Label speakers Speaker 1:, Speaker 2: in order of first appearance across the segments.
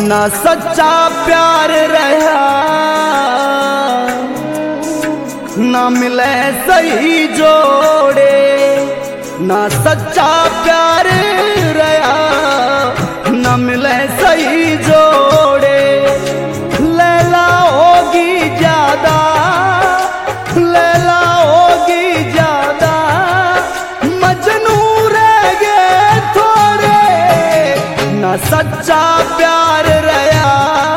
Speaker 1: ना सच्चा प्यार रहा, ना मिले सही जोड़े। ना सच्चा प्यार रहा, ना मिले सही जोड़े। लैला होगी ज्यादा, लैला होगी ज्यादा, मजनू रह गए थोड़े। ना सच्चा प्यार रहा,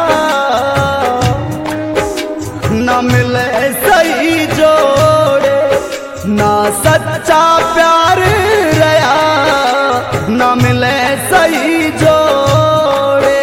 Speaker 1: ना मिले सही जोड़े। ना सच्चा प्यार रहा, ना मिले सही जोड़े।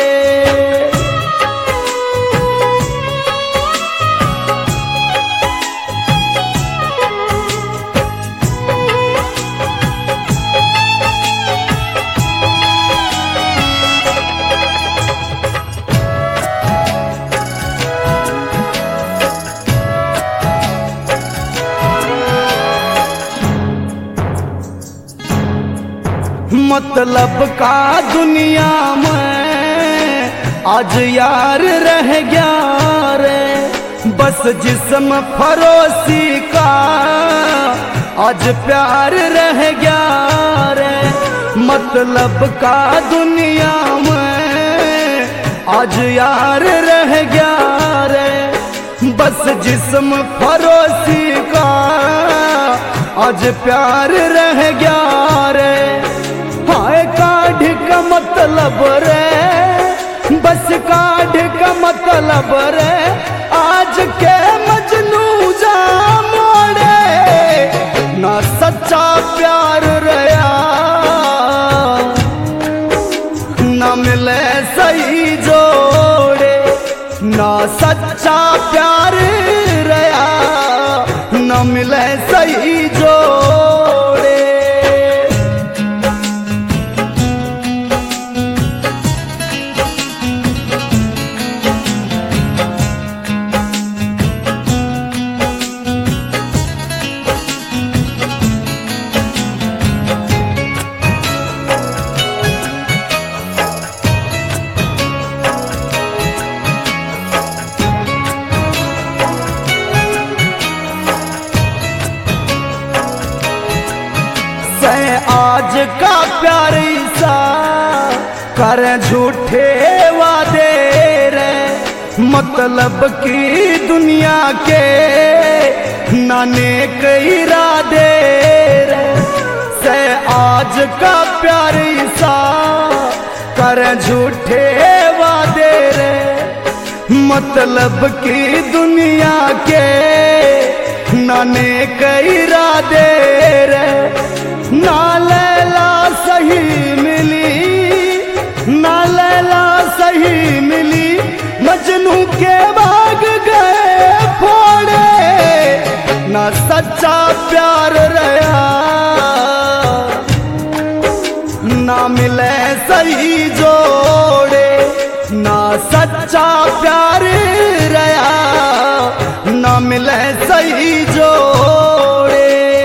Speaker 1: मतलब का दुनिया में आज यार रह गया रे, बस जिस्म फरोसी का आज प्यार रह गया रे। मतलब का दुनिया में आज यार रह गया रे, बस जिस्म फरोसी का आज प्यार रह गया रे। हाय काढ़ का मतलब रे, बस काढ़ का मतलब रे, आज के मजनू जा मोड़े। ना सच्चा प्यार रहा, ना मिले सही जोड़े। ना सच्चा प्यार रहा, ना मिले सही जोड़े। आज का प्यार सा कर झूठे वादे रे, मतलब की दुनिया के नाने कई इरादे रे। से आज का प्यार सा कर झूठे वादे रे, मतलब की दुनिया के नाने कई इरादे रे। ना लैला सही मिली, ना लैला सही मिली, मजनू के भाग गए फोड़े। ना सच्चा प्यार रहा, ना मिले सही जोड़े। ना सच्चा प्यार रहा, ना मिले सही जोड़े।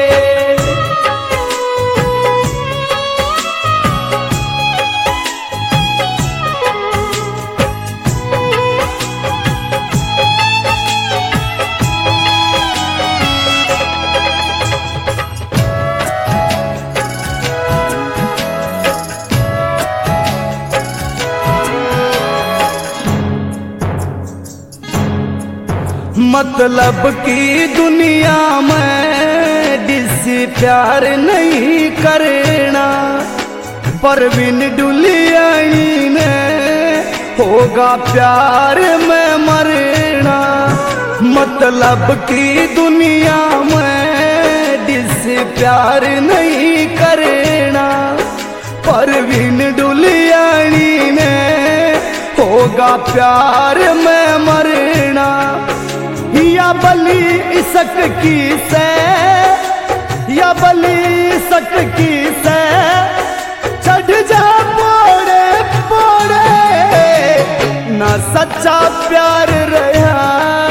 Speaker 1: मतलब की दुनिया में जिससे प्यार नहीं करना, परवीन दुल्हन ने होगा प्यार में मरना। मतलब की दुनिया में जिससे प्यार नहीं करना, परवीन दुल्हन ने होगा प्यार में मरना। या बली इसक की से, या बली इसक की से, चढ़ जा पोड़े पोड़े। ना सच्चा प्यार रहा,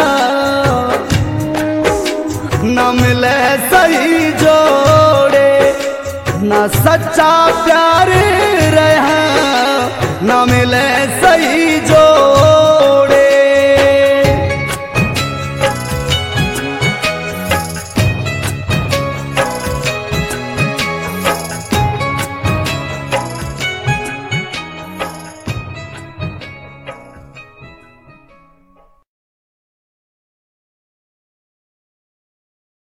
Speaker 1: ना मिले सही जोड़े। ना सच्चा प्यार रहा, ना मिले सही